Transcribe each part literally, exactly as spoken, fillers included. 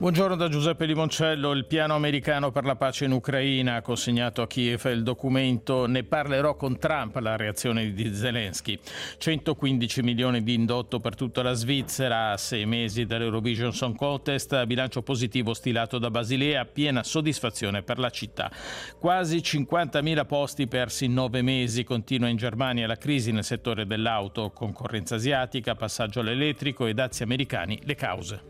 Buongiorno da Giuseppe Limoncello. Il piano americano per la pace in Ucraina ha consegnato a Kiev il documento "Ne parlerò con Trump", la reazione di Zelensky. centoquindici milioni di indotto per tutta la Svizzera a sei mesi dall'Eurovision Song Contest, bilancio positivo stilato da Basilea, piena soddisfazione per la città. Quasi cinquantamila posti persi in nove mesi, continua in Germania la crisi nel settore dell'auto, concorrenza asiatica, passaggio all'elettrico e dazi americani le cause.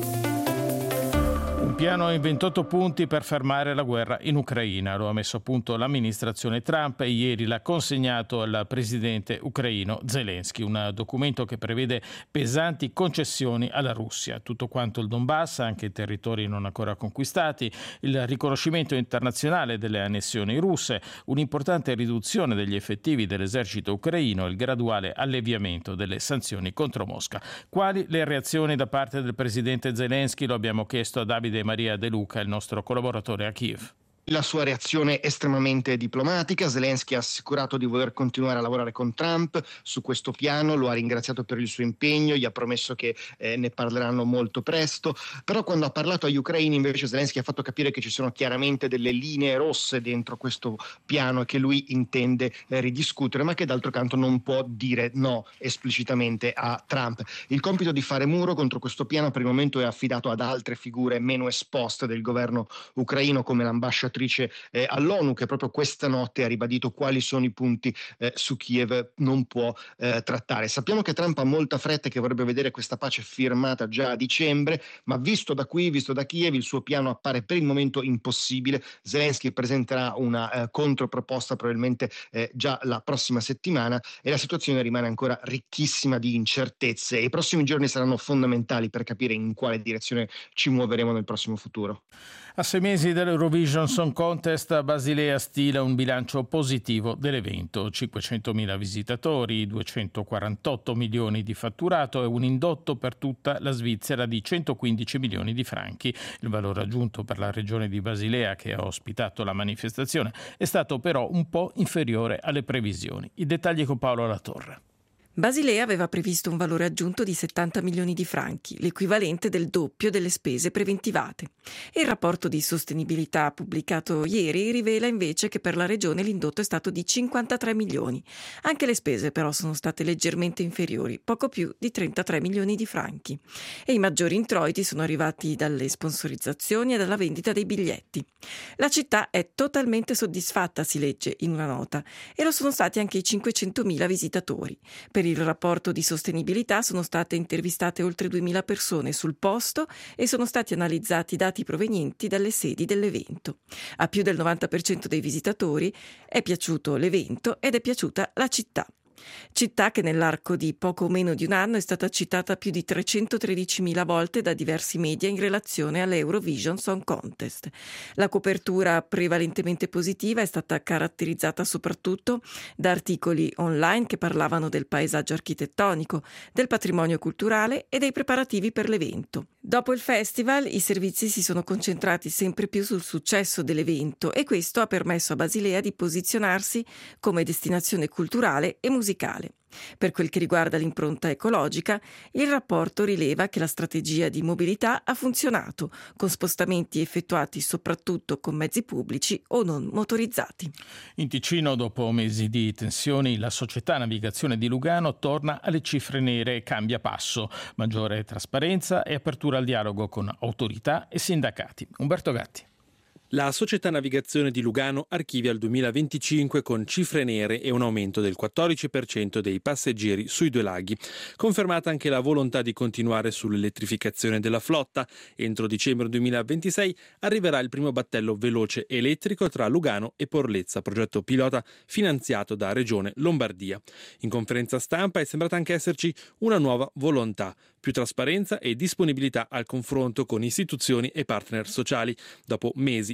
Un piano in ventotto punti per fermare la guerra in Ucraina. Lo ha messo a punto l'amministrazione Trump e ieri l'ha consegnato al presidente ucraino Zelensky. Un documento che prevede pesanti concessioni alla Russia. Tutto quanto il Donbass, anche i territori non ancora conquistati, il riconoscimento internazionale delle annessioni russe, un'importante riduzione degli effettivi dell'esercito ucraino e il graduale alleviamento delle sanzioni contro Mosca. Quali le reazioni da parte del presidente Zelensky? Lo abbiamo chiesto a Davide Maria De Luca, il nostro collaboratore a Kiev. La sua reazione è estremamente diplomatica. Zelensky ha assicurato di voler continuare a lavorare con Trump su questo piano, lo ha ringraziato per il suo impegno, gli ha promesso che eh, ne parleranno molto presto, però quando ha parlato agli ucraini invece Zelensky ha fatto capire che ci sono chiaramente delle linee rosse dentro questo piano e che lui intende eh, ridiscutere, ma che d'altro canto non può dire no esplicitamente a Trump. Il compito di fare muro contro questo piano per il momento è affidato ad altre figure meno esposte del governo ucraino, come l'ambasciatrice Eh, all'ONU, che proprio questa notte ha ribadito quali sono i punti eh, su Kiev non può eh, trattare. Sappiamo che Trump ha molta fretta e che vorrebbe vedere questa pace firmata già a dicembre, ma visto da qui, visto da Kiev, il suo piano appare per il momento impossibile. Zelensky presenterà una eh, controproposta probabilmente eh, già la prossima settimana e la situazione rimane ancora ricchissima di incertezze. I prossimi giorni saranno fondamentali per capire in quale direzione ci muoveremo nel prossimo futuro. A sei mesi dell'Eurovision Song Contest, Basilea stila un bilancio positivo dell'evento. cinquecentomila visitatori, duecentoquarantotto milioni di fatturato e un indotto per tutta la Svizzera di centoquindici milioni di franchi. Il valore aggiunto per la regione di Basilea, che ha ospitato la manifestazione, è stato però un po' inferiore alle previsioni. I dettagli con Paolo Latorre. Basilea aveva previsto un valore aggiunto di settanta milioni di franchi, l'equivalente del doppio delle spese preventivate. Il rapporto di sostenibilità pubblicato ieri rivela invece che per la regione l'indotto è stato di cinquantatré milioni. Anche le spese però sono state leggermente inferiori, poco più di trentatré milioni di franchi. E i maggiori introiti sono arrivati dalle sponsorizzazioni e dalla vendita dei biglietti. La città è totalmente soddisfatta, si legge in una nota, e lo sono stati anche i cinquecentomila visitatori. Per il rapporto di sostenibilità sono state intervistate oltre duemila persone sul posto e sono stati analizzati dati provenienti dalle sedi dell'evento. A più del novanta per cento dei visitatori è piaciuto l'evento ed è piaciuta la città. Città che nell'arco di poco meno di un anno è stata citata più di trecentotredicimila volte da diversi media in relazione all'Eurovision Song Contest. La copertura prevalentemente positiva è stata caratterizzata soprattutto da articoli online che parlavano del paesaggio architettonico, del patrimonio culturale e dei preparativi per l'evento. Dopo il festival i servizi si sono concentrati sempre più sul successo dell'evento e questo ha permesso a Basilea di posizionarsi come destinazione culturale e musicale. Per quel che riguarda l'impronta ecologica, il rapporto rileva che la strategia di mobilità ha funzionato, con spostamenti effettuati soprattutto con mezzi pubblici o non motorizzati. In Ticino, dopo mesi di tensioni, la società Navigazione di Lugano torna alle cifre nere e cambia passo. Maggiore trasparenza e apertura al dialogo con autorità e sindacati. Umberto Gatti. La società Navigazione di Lugano archivia il duemilaventicinque con cifre nere e un aumento del quattordici per cento dei passeggeri sui due laghi. Confermata anche la volontà di continuare sull'elettrificazione della flotta. Entro dicembre duemilaventisei arriverà il primo battello veloce elettrico tra Lugano e Porlezza, progetto pilota finanziato da Regione Lombardia. In conferenza stampa è sembrata anche esserci una nuova volontà, più trasparenza e disponibilità al confronto con istituzioni e partner sociali, dopo mesi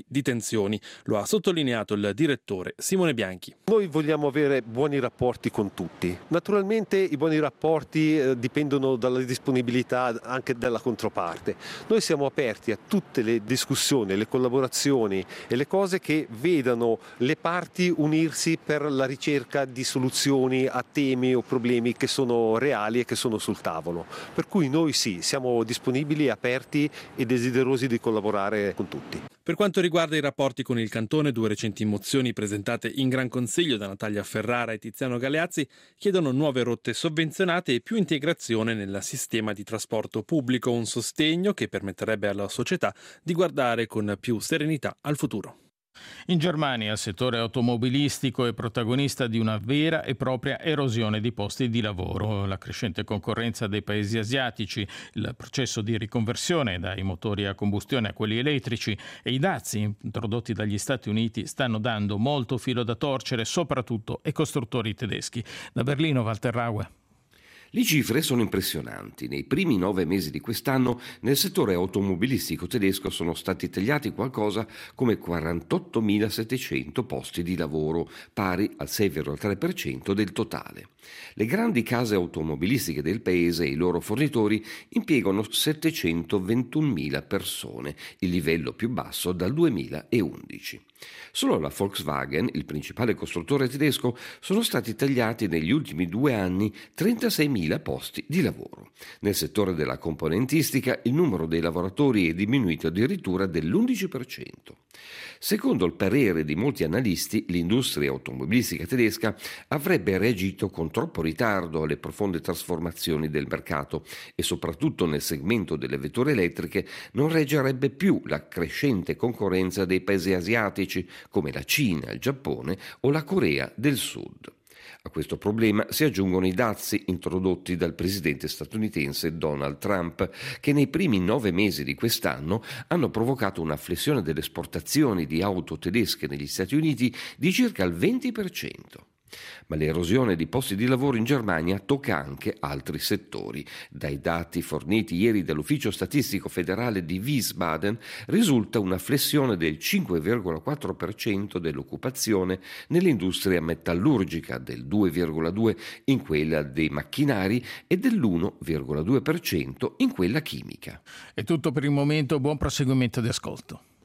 di tensioni. Lo ha sottolineato il direttore Simone Bianchi. Noi vogliamo avere buoni rapporti con tutti. Naturalmente i buoni rapporti eh, dipendono dalla disponibilità anche della controparte. Noi siamo aperti a tutte le discussioni, le collaborazioni e le cose che vedano le parti unirsi per la ricerca di soluzioni a temi o problemi che sono reali e che sono sul tavolo. Per cui noi sì, siamo disponibili, aperti e desiderosi di collaborare con tutti. Per quanto riguarda i rapporti con il Cantone, due recenti mozioni presentate in Gran Consiglio da Natalia Ferrara e Tiziano Galeazzi chiedono nuove rotte sovvenzionate e più integrazione nel sistema di trasporto pubblico, un sostegno che permetterebbe alla società di guardare con più serenità al futuro. In Germania il settore automobilistico è protagonista di una vera e propria erosione di posti di lavoro. La crescente concorrenza dei paesi asiatici, il processo di riconversione dai motori a combustione a quelli elettrici e i dazi introdotti dagli Stati Uniti stanno dando molto filo da torcere, soprattutto ai costruttori tedeschi. Da Berlino, Walter Raue. Le cifre sono impressionanti. Nei primi nove mesi di quest'anno nel settore automobilistico tedesco sono stati tagliati qualcosa come quarantottomilasettecento posti di lavoro, pari al sei virgola tre per cento del totale. Le grandi case automobilistiche del paese e i loro fornitori impiegano settecentoventunomila persone, il livello più basso dal duemilaundici. Solo la Volkswagen, il principale costruttore tedesco, sono stati tagliati negli ultimi due anni trentaseimila posti di lavoro. Nel settore della componentistica il numero dei lavoratori è diminuito addirittura dell'undici per cento. Secondo il parere di molti analisti, l'industria automobilistica tedesca avrebbe reagito con troppo ritardo alle profonde trasformazioni del mercato e soprattutto nel segmento delle vetture elettriche non reggerebbe più la crescente concorrenza dei paesi asiatici come la Cina, il Giappone o la Corea del Sud. A questo problema si aggiungono i dazi introdotti dal presidente statunitense Donald Trump, che nei primi nove mesi di quest'anno hanno provocato una flessione delle esportazioni di auto tedesche negli Stati Uniti di circa il venti per cento. Ma l'erosione di posti di lavoro in Germania tocca anche altri settori. Dai dati forniti ieri dall'Ufficio Statistico Federale di Wiesbaden risulta una flessione del cinque virgola quattro per cento dell'occupazione nell'industria metallurgica, del due virgola due per cento in quella dei macchinari e dell'uno virgola due per cento in quella chimica. È tutto per il momento, buon proseguimento di ascolto.